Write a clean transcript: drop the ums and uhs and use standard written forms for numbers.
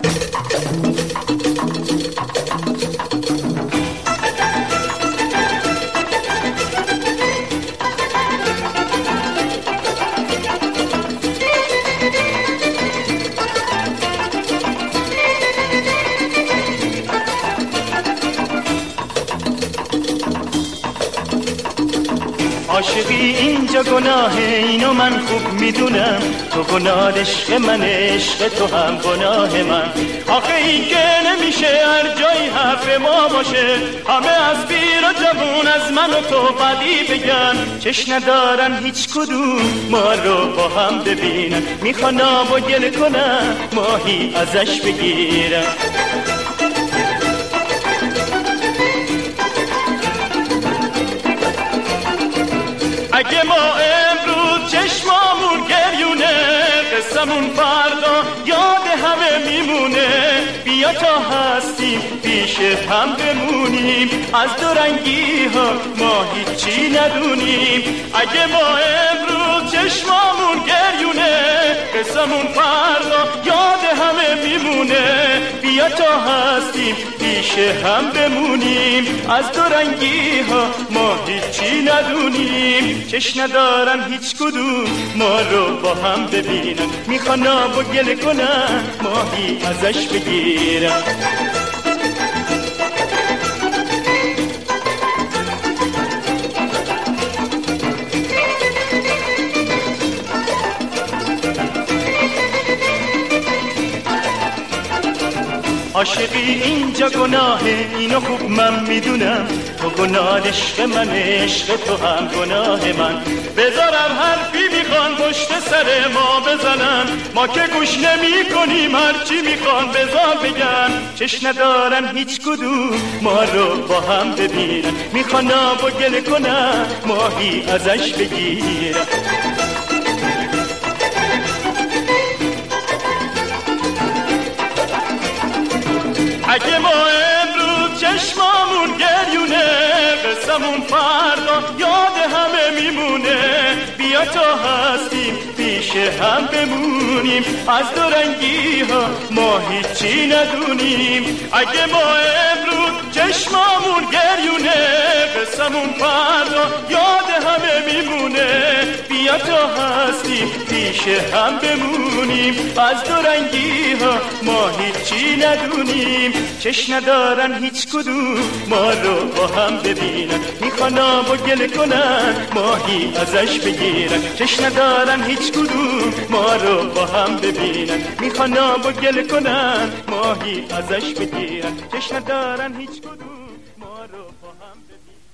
عاشقی اینجا گناهه، اینو من خوب میدونم، تو گناه عشق من، عشق تو هم گناه من. آخه این که نمیشه هر جایی حرف ما باشه، همه از پیر و جوون از من و تو بدی بگن، چش ندارن هیچ کدوم ما رو با هم ببینن، میخوان آب و گل کنن ماهی ازش بگیرن. اگه ما امروز چشمامون گریونه، قصمون فردا یاد همه میمونه. بیا تا هستیم پیش هم بمونیم، از دورنگی ها ما هیچی ندونیم. اگه ما امروز چشمامون گریونه، قصمون فردا یاد همه میمونه. بیا تا هستیم پیش هم بمونیم، از دورنگی ها ما هیچی ندونیم. چش ندارن هیچ کدوم ما رو با هم ببینن، میخوان آب و گل کنن ماهی ازش بگیرن. عاشقی اینجا گناهه، اینو خوب من میدونم، تو گناه عشق من، عشق تو هم گناه من. بذارم حرفی میخوان پشت سر ما بزنن، ما که گوش نمی کنیم هرچی میخوان بذار بگن. چش ندارن هیچ کدوم ما رو با هم ببینن، میخوان آب و گل کنن ماهی ازش بگیرن. اگه ما امروز چشمامون گریونه، قصمون فردا یاد همه میمونه. بیا تا هستیم پیش هم بمونیم، از دورنگی ها ما هیچی ندونیم. اگه ما امروز چشمامون گریونه، قصمون فردا یاد همه میمونه. بیا تا هستیم پیش هم بمونیم، از دورنگی ها ما هیچی ندونیم. چش ندارن هیچ کدوم ما رو با هم ببینن، میخوان آب و گل کنن ماهی ازش بگیرن. چش ندارن هیچ کدوم ما رو با هم ببینن، میخوان آب و گل کنن ماهی ازش بگیرن. چش ندارن هیچ کدوم ما رو با هم ببینن.